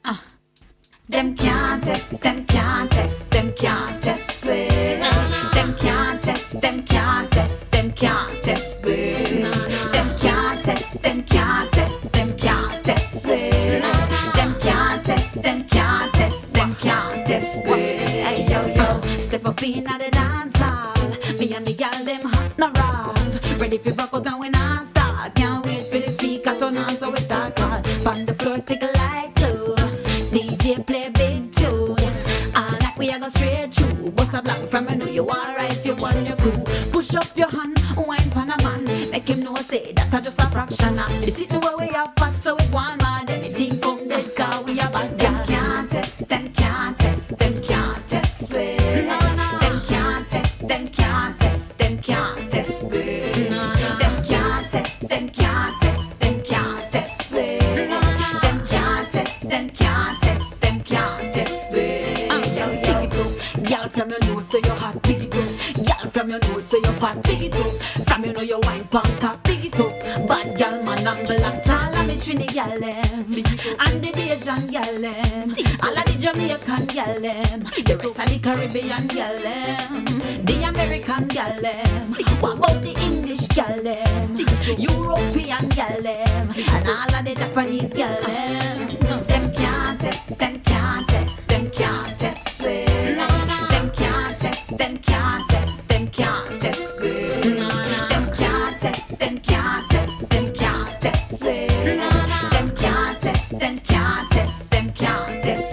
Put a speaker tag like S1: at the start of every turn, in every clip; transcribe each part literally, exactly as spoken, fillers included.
S1: Them can't test, them can't test, them can't test me. Them can't test, them can't test, them can't test me. Them can't test, them can't test, them can't test me. Them can't test, them can't test, them can't test me. Hey yo yo, step up in at the dance hall. Me and the gal them hot no ras. Ready for rock out and we non-stop. Can't wait for the speaker turn on so we start call. On the floor stick like glue. D J play big tune. All like we a go straight through. Bust a block from you know you alright, you want your crew. Push up your hand, wine pan a man. Make him know say that a just a fraction of the city where we have fat so we want mad. Anything come dead car we a bad girl. Them can't test, them can't test, them can't test me. No, no. Them can't test, them can't test, them can't test me. No, no. Them can't test, them can't test, them can't test me. No, no. Them can't test, them can't test, them can't test me. Uh, yo, yo. Take it up, girl from your nose so you hot. Take it up, girl from your nose so you fat. Take it up, from you know you wine punk up. Take it up, bad girl man angle and tall and the Trini girl them, and the Asian girl them, all of the Jamaican girl them, the rest of the Caribbean girl them, the American girl them. What about the English girl them, European girl them, and all of the Japanese girl them. Them can't test, them can't test, them can't test me. Them can't test, them can't test, them can't test me. Them can't test, them can't test, them can't test me. Them can't test, them can't test, them can't test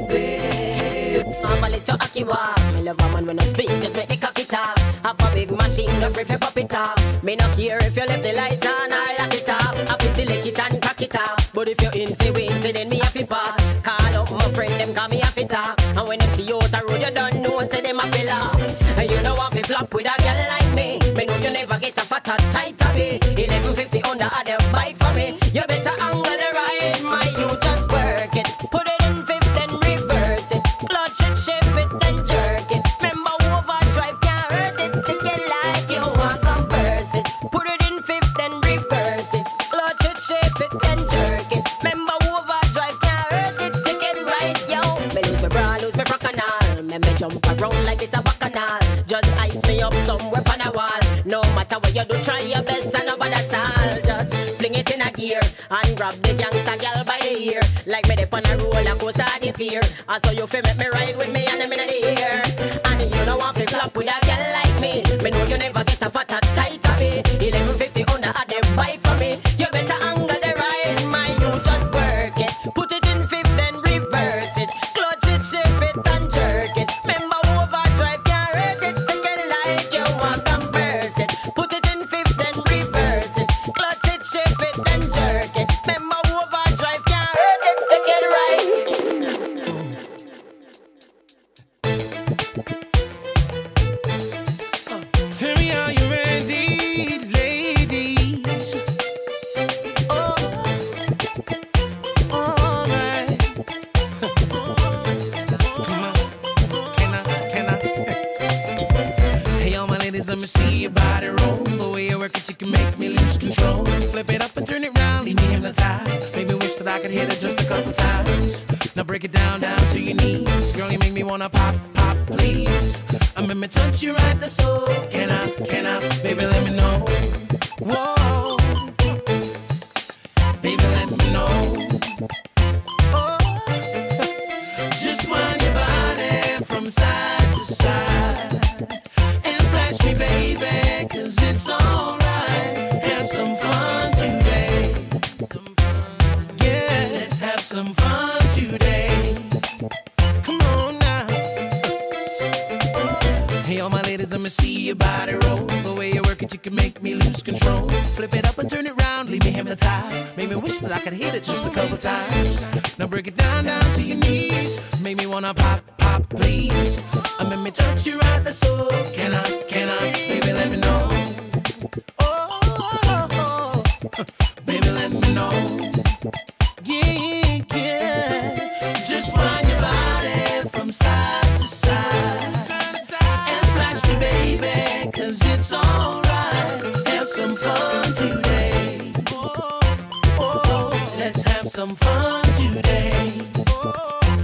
S1: me.
S2: I'm a little hockey walk. Me love a man when I speak, just make the cocky talk. Have a big machine, go brief it pop it up. Me not care if you left the light on or lock it up. I fi select it and crack it up. But if you insy wincy, then me have to pass. Call up my friend, them call me have to talk. And when them see you out the road, you don't know, say them have to laugh. And you know what fi flop with a girl like me. Me know you never get a fat or tight of it. eleven fifty under other bike for me. You better angle the right, my you just work it. Put it in fifth, then reverse it. Clutch it, shift it, then jerk it. Remember overdrive can't hurt it. Stick it like you want converse it. Put it in fifth, then reverse it. Clutch it, shift it, then jerk it. Remember overdrive can't hurt it. Stick it right, yo. Me lose my bra, lose my frock and all. Me me jump around like it's a bacchanal. Just ice me up somewhere on a wall. No matter what you do, try your best and nobody all. Just fling it in a gear and grab the gangsta girl by the ear. Like me dip on a roller coaster of the fear. And so you feel make me ride with me and I'm in the air. And you know want to flop with a girl like me. Me know you never get a fat or tight of me. eleven fifty under a them buy for me. You better angle the right, man, you just work it. Put it in fifth, then reverse it. Clutch it, shift it, and jerk it. Remember overdrive can't hurt it. Stick it like you want converse it. Put it in fifth, then reverse it. Clutch it, shift it, then jerk it. Remember overdrive can't hurt it. Stick it right.
S3: Tell me, are you ready, ladies? Oh, all right. Come on, can I, can I? Hey, all my ladies, let me see your body roll. The way you work it, you can make me lose control. Flip it up and turn it round, leave me hypnotized. Maybe wish that I could hit it just a couple times. Now break it down, down to your knees. Girl, you make me wanna pop, pop, please. I'm in me touch you right the soul. Can I, can I, baby, let me know. Whoa, baby, let me know. Oh, just wind your body from side to side and flash me, baby, cause it's alright. Have some fun today. Some fun. Yeah, let's have some fun today. Come on now. Hey, all my ladies, let me see your body roll. The way you work it, you can make me lose control. Flip it up and turn it round, leave me hypnotized. Make me wish that I could hit it just a couple times. Now break it down, down to your knees. Make me wanna pop, pop, please. And let me touch you right the soul. Can I, can I, baby, let me know. Oh, oh, oh, oh. Baby, let me know. Yeah, yeah. Just wind your body from side to side. And flash me, baby, cause it's alright. Have some fun today. Oh, oh, let's have some fun today. Oh,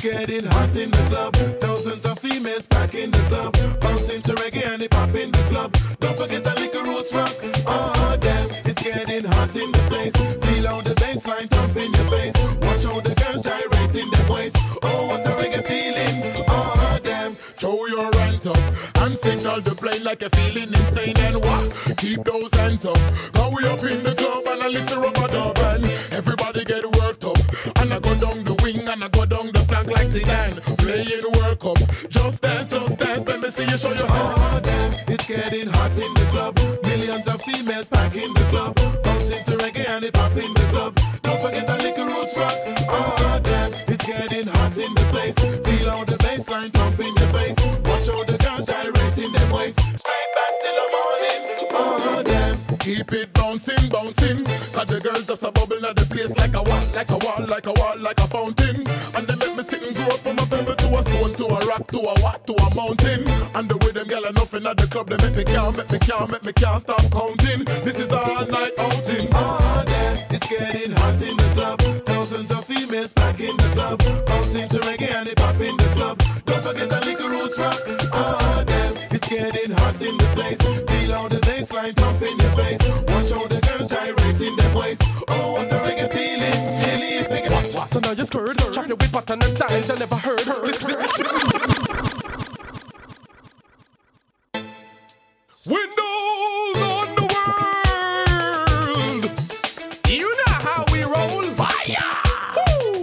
S4: getting hot in the club. Thousands of females back in the club, bouncing to reggae and hip hop in the club. Don't forget the liquor roots rock. Oh damn, it's getting hot in the place. Feel how the bass line thump in your face. Watch how the girls gyrating their waist. Oh, what a reggae feeling. Oh damn, throw your hands up and signal the plane like you're feeling insane. And what? Keep those hands up. Cause we up in the club and I listen rubber dub and everybody get worked up. And I go down the wing and I go down the flank like Zidane. Playing World Cup. Just dance, just dance. Let me see you show your hand. Oh damn, it's getting hot in the club. Millions of females back in the club, bouncing to reggae and hip hop in the club. Don't forget the liquor roots rock. Oh damn, it's getting hot in the place. Feel how the bass line thump in your face. Watch how the girls gyrating their waist. Straight back till the morning. Oh damn, keep it bouncing, bouncing. Cause the girls just a bubble at the place like a wall, like a wall, like a wall, like a fountain. And they make me sit and grow from a pebble to a stone, to a rock, to a what, to a mountain. And the way them gyal are nothing at the club, they make me can't, make me can't, make me can't stop counting. This is all night outing. Oh damn, it's getting hot in the club. Thousands of females back in the club, bouncing to reggae and hip hop in the club. Don't forget the liquor roots rock. Oh damn, it's getting hot in the place. Feel how the bass line thump in your face. Watch how the girls gyrating their waist. Oh, what a reggae feeling. Really, if they get watch, watch.
S5: So now you're scared, chop your with pattern and styles I never heard. Windows on the world. You know how we roll. Fire. Woo.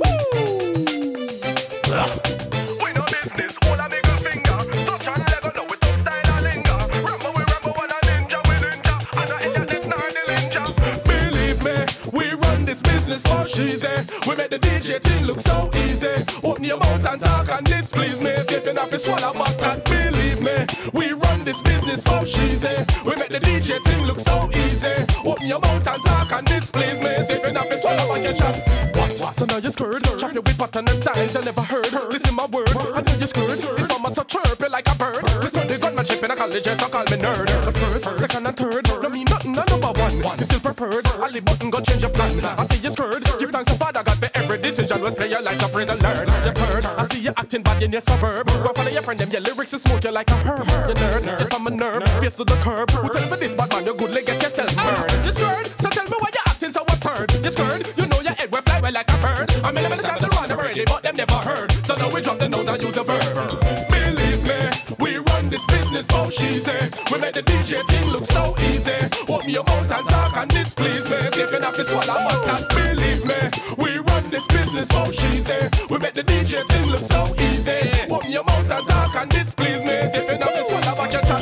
S5: We no business, hold a middle finger. Touch and Lego, know with some style and linger. Rambo, we Rambo, and a ninja, we ninja. And a India, this not the ninja. Believe me, we run this business for she's we make the D J thing look so easy. Open your mouth and talk and displease me. See if you not fi swallow back that, believe me. We run this business for she's we make the D J thing look so easy. Open your mouth and talk and displease me. See if you not fi swallow back your chat. What? What? So now you're scared. Chop you with pattern and styles I never heard. Listen my word, I know you're scared. If I'm a so chirp you like a bird. We study gunmanship in a college, so call me nerd. The first, second and third, no mean nothing, no number one. You still preferred, Ali button go change your plan. I see you scared. Give thanks to Father God for every decision. Was play your life, so praise and learn. You heard, I see you acting bad in your suburb. Go follow your friend, them your lyrics to smoke you like a herb. You nerd, if I'm a nerve, face to the curb. Who tell me this bad man, you good, like get yourself burned. You scared, so tell me why you acting so absurd. You scared, you know your head will fly well like a bird. I mean, I'm time to run already, but them never heard. So now we drop the note and use a verb. Believe me, we run this business for she's we make the D J thing look so easy. Open your mouth and talk and displease me. See if you not fi swallow but not believe me. We run this business for she's we make the D J thing look so easy. Open your mouth and talk and displease me. See if you not fi swallow but your chat.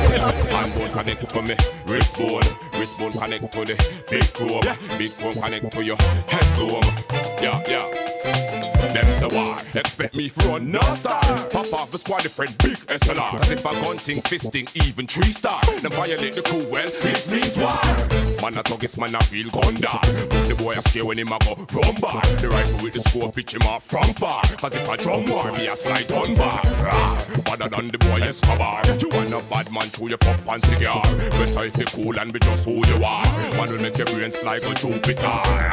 S6: I'm bone connect to me, wrist bone, wrist bone connect to the big chrome, yeah. Big chrome connect to your head dome. Yeah, yeah. Them say war, expect me for run no star. Pop off the squad, the friend big S L R. Cause if I gunting, fisting, even three star, then violate the crew, well, this means war. Man a thuggish, man a feel gun dark. But the boy a scare when him a go run bar. The rifle with the scope pitch him off from far. Cause if I drum war, me a slide on bar. Better than the boy Escobar. You want a bad man through your pop and cigar. Better if you cool and be just who you are. Man will make your brains fly go Jupiter.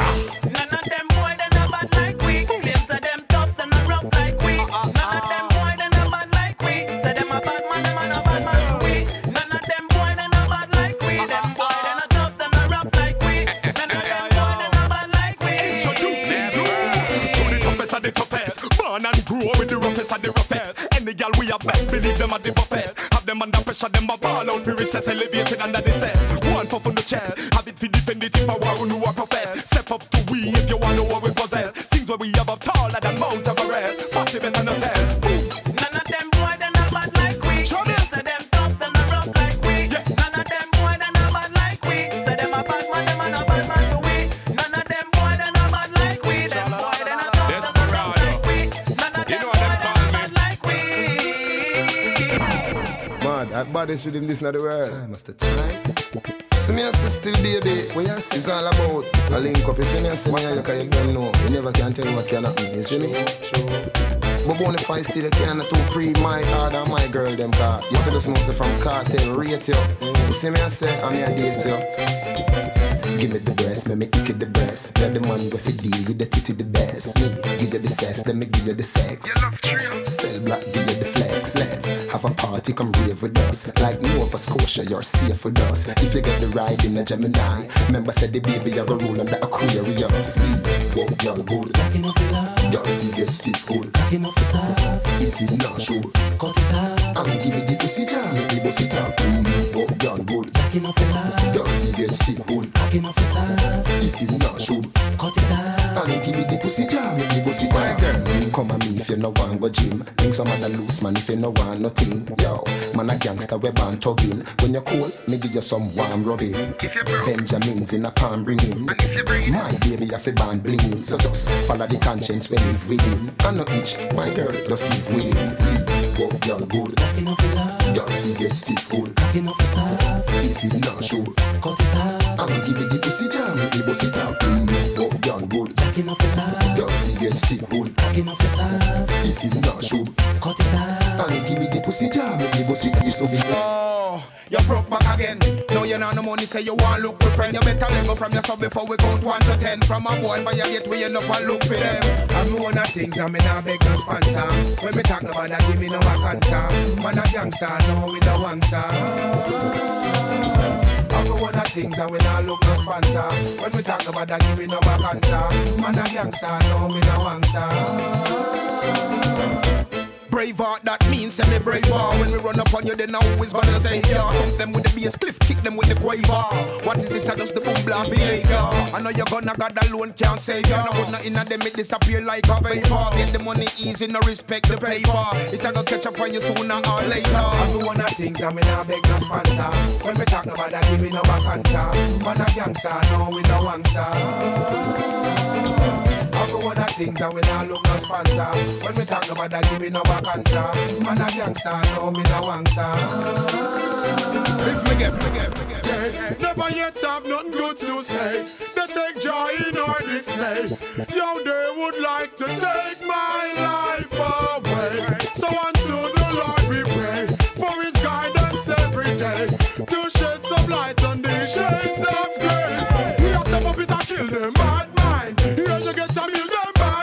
S7: None of them boy they not bad like we. Them say them tough, them not rough like we. None of them boy they not bad like we. Say them a bad man, them a no bad man to we. None of them boy they not bad like we. Them boy they not tough, them not rough like we. None of them boy they not bad like we.
S6: Introducing you to the toughest of the toughest. Born and grow with the roughest of the roughest. Any girl we are best, believe them at the buffest. Have them under pressure, them a ball out for recess, elevated under the cess. One puff on the chest, have it for defend it if I war who are profess. Step up to we if you want to know what we possess. Things where we have up taller than Mount Everest. Passive and no test.
S7: None of them boy they not bad like we. Them say them tough, them not rough like we. None of them boy they not bad like we. Say them a bad man, them a no bad man to we. None of them boy they not bad like we. Them boy they not tough, them not rough like we. None of them boy they not bad like we.
S8: Mad, at baddest with him, this not the world. Time after time. See me as still baby, what you say? It's all about a link up. You see me as me and you can you don't know. You never can tell what can happen, you see me? True. But bonafide still you can't to pre my order my girl them car. You feel just know say from cartel rate you. You see me as say I'm here date you. Give me the breast, me me kick it the breast. You're the man with the deal with the titty the best. Me, give you the sex, let me give you the sex. Cell block, give you the flex. Let's have a party, come rave with us. Like Nova Scotia, you're safe with us. If you get the ride in a Gemini, remember said the baby you go roll on the Aquarius. Whoa, y'all good. Y'all if you get stiff good. If you not sure, cut it out. And give me the pussy jam, make me bust it off. Whoa, y'all good. Y'all if you get stiff good. If you not sure, cut it out. And give me the pussy jam, make me bust it off. Come on me if you no want go gym. Think some man a loose man if you no want nothing. Yo, man a gangster we born tugging. When you're cold, me give you some warm rubbing. Benjamins in a palm bringing. My baby have a band blinging. So just follow the conscience we live within. I know each, my girl, just live within. Whoa, y'all good. Y'all if you get stiff good. If you not sure, cut it out. And give me the pussy jam, make me bust it out. Whoa, y'all good. Y'all if you get stiff good. If you not sure, cut it out. And give me the pussy jam, make me bust it out. This will be
S3: oh, you broke back again. No, you know no money, say you want look with friend. You better let go from yourself before we count one to ten. From a boy, but you get we end up and look for them. I'm one of things, I mean, I beg no sponsor. When we talk about that, give me no cancer. Man a gangster, no we no answer. I'm one of things, I will not look no sponsor. When we talk about that, give me no cancer. Man a gangster, no we no answer. Braveheart, that means semi braveheart. When we run up on you, then I always gonna say yeah. Pump them with the bass, cliff, kick them with the quaver. What is this? I just the boom blast behavior. I know you're gonna God alone can't save ya. No put nothing in them, it disappear like a vapor. Get the money easy, no respect the paper. It a go catch up on you sooner or later. I'm one of things, I mean I beg no sponsor. When we talk about that, give me no cancer. Man a gangster, no we no answer. One of things that we not look no sponsor. When we talk about that, give me no cancer. Man a gangster, no me no answer. If me get, me get, me get. Never yet have nothing good to say. They take joy in our dismay. Yo, they would like to take my life away. So unto the Lord we pray for His guidance every day to shed some light on the shades of grey. We have to pop it and kill them bad mind. Here you get some music.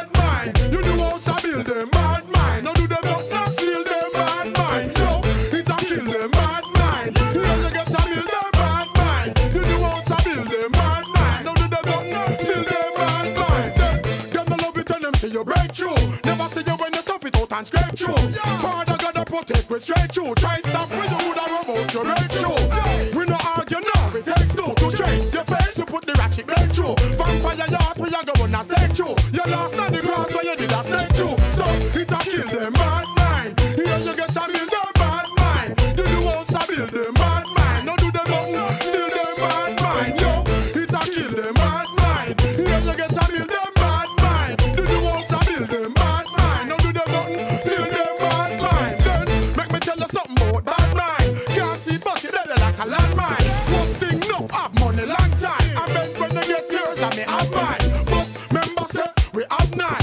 S3: Them bad mind, no do them not, not steal them bad mind. Yo, it a kill them bad mind. You know get a mill them bad mind. You do also build them bad mind. No do them not, not steal them bad mind. Them, them no love it when them see you break through. Never see you when you tough it out and scrape through. Father gotta protect we straight through. Try stop when you woulda rub out your break through. We no argue now, it takes two to trace your face. You put the ratchet break through. Vampire yard, we a go on a stake through. You lost on the grass so you did a snake through. So it a kill them bad mind. Here you get some build them bad mind. You do also build them bad mind. No do them nothing, steal them bad mind. Yo, it a kill them bad mind. Here you get some build them bad mind. You do also build them bad mind. No do them nothing, steal them bad mind. Then make me tell you something about bad mind. Can't see but you dead like a landmine. Most thing enough have money long time. I bet when you get tears I may have mine. But remember say we have nine.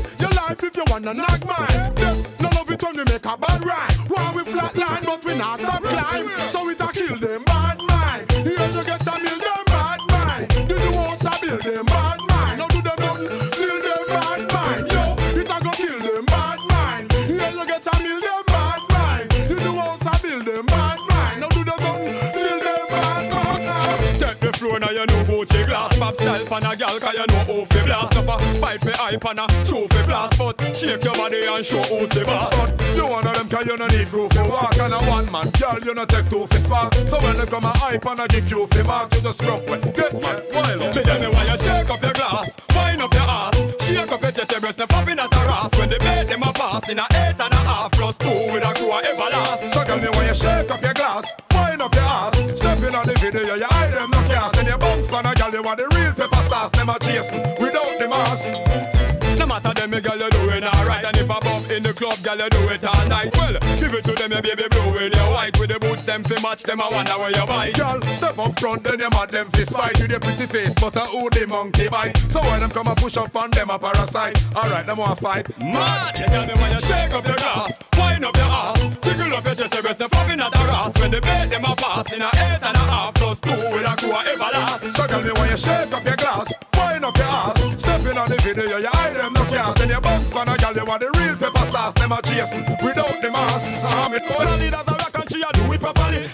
S3: If you wanna knock mine, no love it when we make a bad rhyme. While we flat line, but we not stop climb. So it a kill them bad mind. Here you get some build them bad mind. Do the also build them bad mind. No do them nothing, steal them bad mind. Yo, it a go kill them bad mind. Here you get some build them bad mind. Do the also build them bad mind. No do them nothing, steal them bad mind. Take the floor now you know Gucci glass. Pop style pan a gal cause you know who fi blast. Up a fight for hype and a show fi blast. But shake your body and show who's the boss. But you one of them cause you no need groove fi walk. And a one man girl you no take two fi spark. So when they come a hype and a give you fi mark, you just rock with get mad wild up. Me tell me why you shake up your glass, wind up your ass, shake up your chest, your breast and flopping at a ass. When they bait them a pass in a eight and a half plus two with a crew a everlast. So tell me why you shake up your glass, wind up your ass, stepping on the video you hide them no cast. Then you bounce for a girl you want the real pepper sauce. Them a chasing without the mask. No matter them, me girl, you doing alright. And if I bump in the club, girl, you do it all night. Well, give it to them, your baby blue in your white. With the boots, them fi match, them I wonder where you buy. Girl, step up front, then you mad them fi spite. With your pretty face, but a who the monkey bite. So when them come and push up on them a parasite. Alright, them want fight. Mad! You tell me when you shake up your glass, wind up your ass, jiggle up your chest, your breast, and flopping at a ass. When they bait them a pass in a eight and a half plus two with a crew a everlast. So
S5: Tell me why you shake up your glass, wind up your ass. Stepping on the video, you hide them no cast. Then you bounce man a girl, you want the real pepper sauce. Them a chasing without the mask. I'm it all I need as a rock and she a do it properly.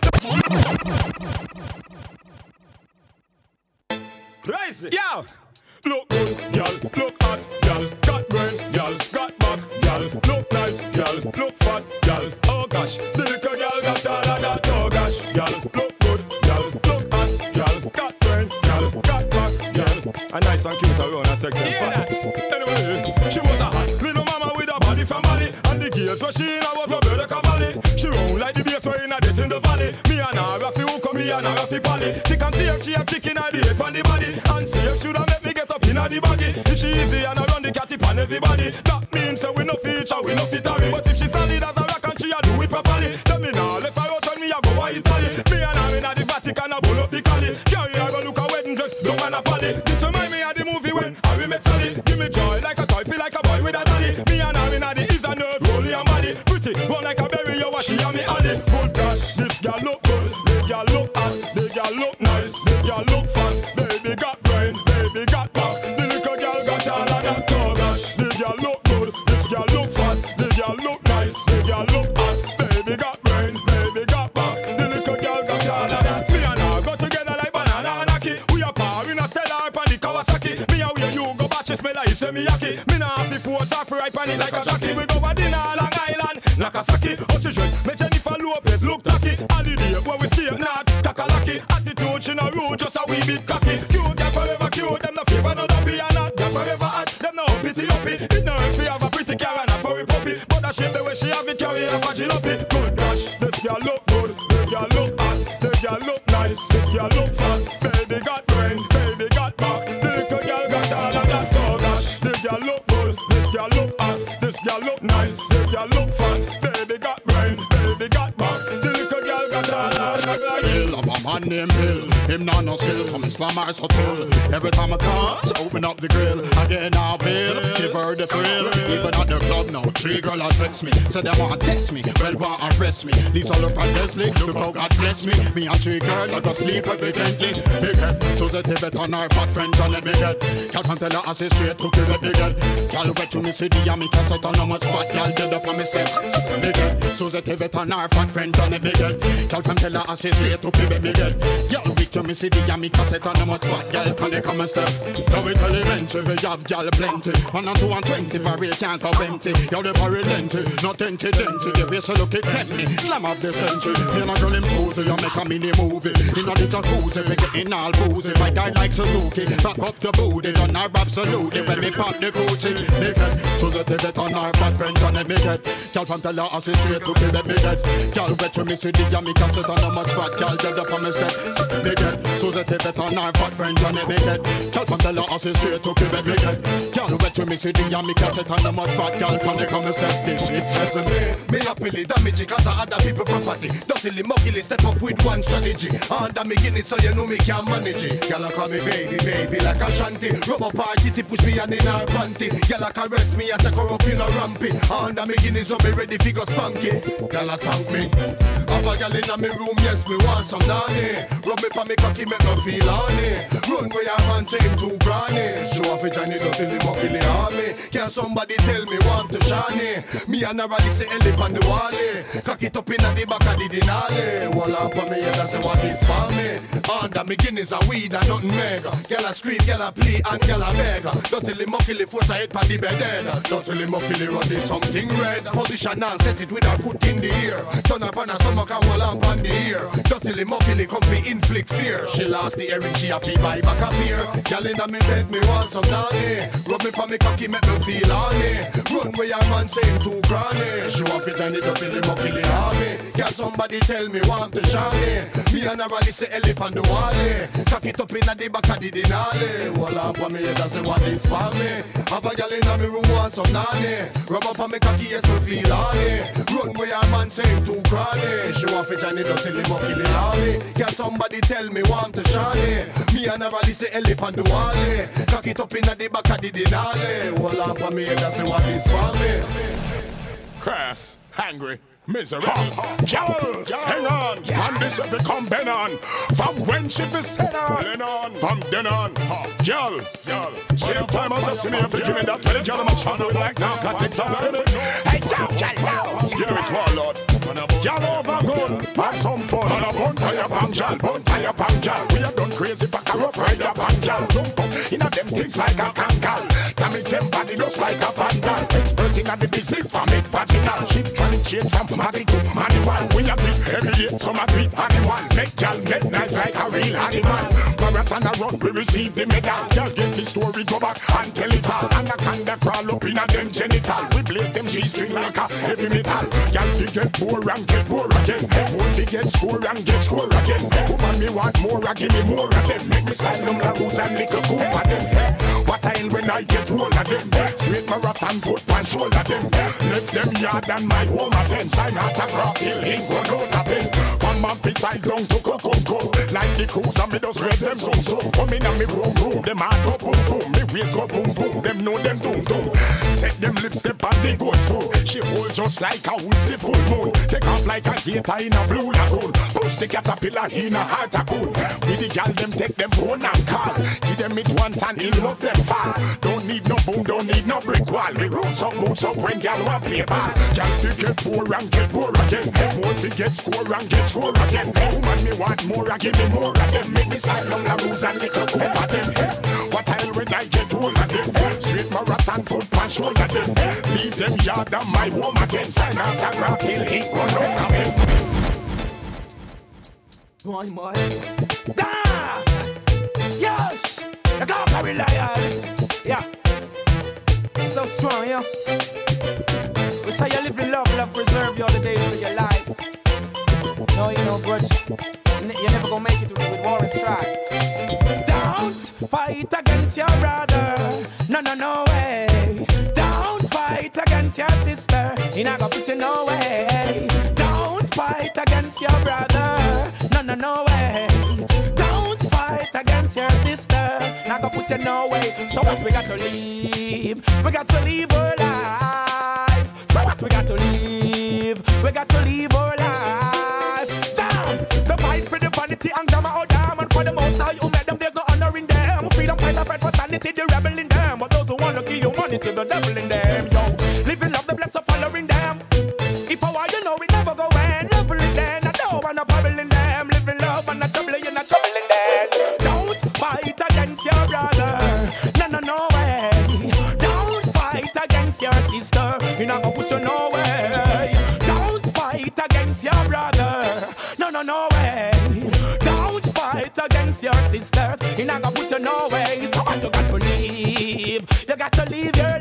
S5: Crazy, yeah. Look good, girl. Look hot, girl. Got brain, girl. Got back, girl. Look nice, girl. Look fat, girl. Oh gosh, the little girl got all of that. Oh gosh, girl. Look good, girl. Look hot, girl. Got brain, girl. Got back, girl. A nice and cute around a section fat. Anyway, she was a hot little mama with a body from Mali, and the gears where she in was a bird valley. She roll like the bass where in a death in the valley. Me and her, Rafi who come here and her Rafi Pally. Thick and safe, she a chicken and the head on the body. And safe should have make me get up in the buggy. If she easy and I run the cat tip on everybody, that means that we no feature, we no fit hurry. But if she solid as a rock and she a do it properly, then me now left her out when me a go a Italy. Me and her in a the Vatican a bull up the Cali. Carry her go look a wedding dress, don't man a pally. This remind me of the movie when Harry met Sally. Give me joy like a toy, feel like a boy with a dolly. Me and her in a the is a nerve, rolly and body. Pretty, run like a berry, yo, she and me alley. Good gosh, this girl look good, the girl look hot, the girl look nice, the girl look fat. Baby got brain, baby got back. The little girl got all of that. Oh gosh, the girl look good, this girl look fat, the girl look nice, the girl look hot. Baby got brain, baby got back. The little girl got all of that. Me and her go together like banana and aki. We are power in a stellar up on the Kawasaki. Me and where you go back, she smell like semi-yaki. Me now have the force off right on it like a jockey. We go a dinner Long Island, Nakasaki. Oh she dress, make Jennifer Lopez look tacky. And the day where we stay not Takalaki. Attitude she no rude, just a wee bit cocky. Cute girl forever cute, them no favor no dumpy. And not girl forever hot, them no pity uppy. It no if we have a pretty car and a furry puppy. But that shape the way she have it carry her fudgy up it. Good gosh, this girl look good, this girl look hot, this girl look nice, this girl look fat. Baby got brain, baby got back. The little girl got all of that. Oh gosh, this girl look good, this girl look hot, this girl look nice, this girl look fat. Baby got brain, baby got back. The little girl got all of that.
S9: Bill, I'm a man named Bill. Him not no skill, so me slam her so till. Every time I come, she open up the grill. Again now Bill, give her the thrill. Even at the club now, three girl a text me. Say they want to test me, well want to arrest me. These all up at Leslie, look how God bless me. Me and three girl, I go sleep evidently. Big head, so they take it on her fat friends and let me get. Girl from tell her I say straight to give it big head. Girl wet to me city and me cassette on how much fat. Girl dead up on me steps, big head. So they take it on her fat friends and let me get. Girl from tell her I say straight to give it big head. Girl wet to me city and me cassette on how much fat. Girl can they come and step. Now we tell elementary, we have girl plenty. One and two and twenty, barrel can't have empty. Y'all the barrel empty, not empty, empty. The way so look it tempt me, slam of the century. Me and a girl him Susie, you make a mini movie. In a the jacuzzi, we getting all boozy. My guy like Suzuki, back up the booty. Done her absolutely when me pop the Gucci. Naked, so that they get on our bad friends and let me get. Girl from tell her I say straight to kill me get. Girl wet to me city and me cassette on how much fat. Girl dead up on me step. Naked, so that they get on our bad friends and let me get. Girl from tell her I say straight to kill me get. Girl wet to me city and me cassette on how much fat. Girl can they come and step. This is present me. Me happily damage it cause I other people property. Dirtily muckily step up with one strategy. Under me guinness so you know me can't manage it. Girl call me baby, baby like a shanty. Rub up party to push me and in her panty. Girl caress me as I go up in a rampy. Under me guinness so me ready fi go spunky. Girl thank me. Have a girl inna me room, yes me want some nanny. Rub me pa me cocky make me feel honey. Run where your man say him too granny. Show off a Johnny dirtily muckily army. Can somebody tell me want to shiny? Me and a rally say elip on the wally. Cock it up inna the back of the denali. Wall up on me head and say what this for me. Under me guineas a weed and nothing mega. Girl a scream, girl a plea and girl a beg. Dirtily muckily force a head pa the bed dead. Dirtily muckily run this something red. Position and set it with her foot in the ear. Turn up on her stomach and wall up on the ear. Dirtily muckily come fi inflict fear. She lost the earring, she a fi buy back up here. Girl inna me bed me want some nanny. Rub me for me cocky make me feel honey. Run where your man say him too granny. Show off it and it up in the muckily army. Girl somebody tell me want to shiny. Me and a rally say elip on the wally. Cock it up inna the back of the denali. Wall up on me head and say what this for me. Have a girl inna me room want some nanny. Rub up on me cocky yes me feel honey. Run where your man say him too granny. Show off it and it up in the muckily army. Girl somebody tell me want to shiny. Me and a rally say elip on the wally. Cock it up inna the back of the denali. Wall up on me head and say what this for me.
S6: Crass, hungry, Misery. Girl, hang on. And this if it come Ben on. From when she fi set on. From then on. Girl, girl. Same time as I see me, if you give me that tell girl I'm a channel like now. Can't take some of it. Hey, girl, girl. Yeah, it's Warlord. Girl over gun. Have some fun. And a bun tire bang, girl. Bun tire bang, girl. We are done crazy for a rough rider bang, girl. Jump up in a them things like a kangal. Damage them body just like a vandal. Expert in the business for make vaginal. She trying to change from matic to manual. We are big every day, some are great animal. Make y'all make nice like a real animal. Marathon a run, we receive the medal. Y'all get the story, go back and tell it all. Anaconda crawl up in a them genital. We blaze them G-string like a heavy metal. Y'all fi get more and get more again. More fi get score and get score again. Woman me want more, give me more of them. Make me sign them like who's and little coop of them. What I end when I get hold of them. Straight marathon foot and shoulder them. Left them yard and my home at ten. Sign autograph till ink run out of pen. Come and precise down to go, go, go. Like the cruise and me just read them so so. Come in and me room room. Them heart go boom boom. Me waist go boom boom. Them know them boom boom. Set them lips step and they go slow. She hold just like a woodsy full moon. Take off like a gator in a blue lagoon. Push the caterpillar in a heart a coon. With the gal them take them phone and call. Give them it once and in love them fall. Don't need no boom, don't need no brick wall. Me roots up, boots up when gal want play ball. Gal fi get poor and get poor again. More fi get score and get score again. Woman me want more, I give me more of them. Make me sign down the rules and little coop of them. What I when I get hold of them. Straight marathon foot and shoulder them. Leave them yard and my home again. Sign autograph till ink run out of them.
S7: Boy, boy. Da! Yes! You can't carry lion. Yeah. So strong, yeah. We say you live in love, love preserve you all the days of your life. No, you know, grudge. You're never gonna make it with war and strife. Don't fight against your brother. No, no, no way. Don't fight against your sister. You're not gonna put you no way. Don't fight against your brother. No, no, no way. Don't fight against your sister. Not gonna put you no way. So what we got to leave? We got to leave our life. So what we got to leave? We got to leave our life. Damn! The fight for the vanity and glamour, oh damn. And for the most high who made them, there's no honor in them. Freedom fighter, fight for sanity, the rebel in them. But those who wanna kill your money to the devil in them. Yo, live in love, the blessed following them. If I want you know, we never go end. Level in them, I don't wanna bubble in them. Live in love and not trouble, you're not troubling them. Don't fight against your brother. No, no, no way. Don't fight against your sister. You're not gonna put you no way. Don't fight against your brother. No, no, no way. Don't fight against your sisters. You're not gonna put you no way. So what you got to leave? You got to live your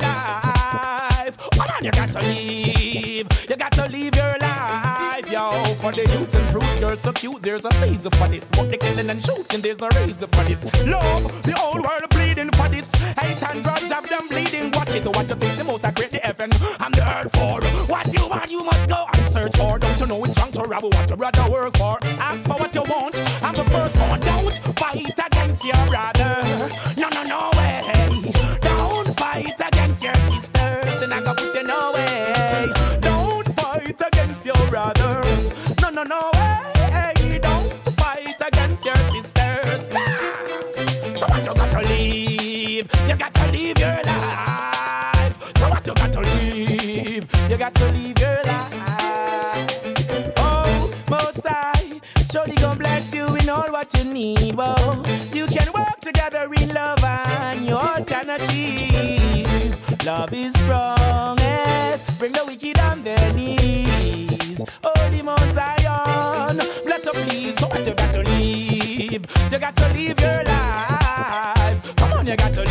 S7: life. Come on, you got to leave. You got to live your life, yo. For the youths and fruits, girls so cute, there's a season for this. But the killing and shooting, there's no reason for this. Love, the whole world bleeding for this. Hate and grudge have them bleeding. Watch it, what you think the most I create the heaven and the earth for. What you want, you must go and search for. Don't you know it's wrong to rob what your brother work for? Ask for what you want, I'm the first one. Don't fight against your brother. No, no, no way. Don't fight against your sisters. And I go put you no way. Don't fight against your brother. No, no, no way. Don't fight against your sisters. Nah. So what you got to leave? You got to leave your life. So what you got to leave? You got to leave your life. Oh, Most High, surely gonna bless you in all what you need. Whoa, you can work together in love and you all can achieve. Love is strongest, bring the wicked on their knees. Holy Mount Zion, bless up please. So what you got to leave? You got to live your life. Come on, you got to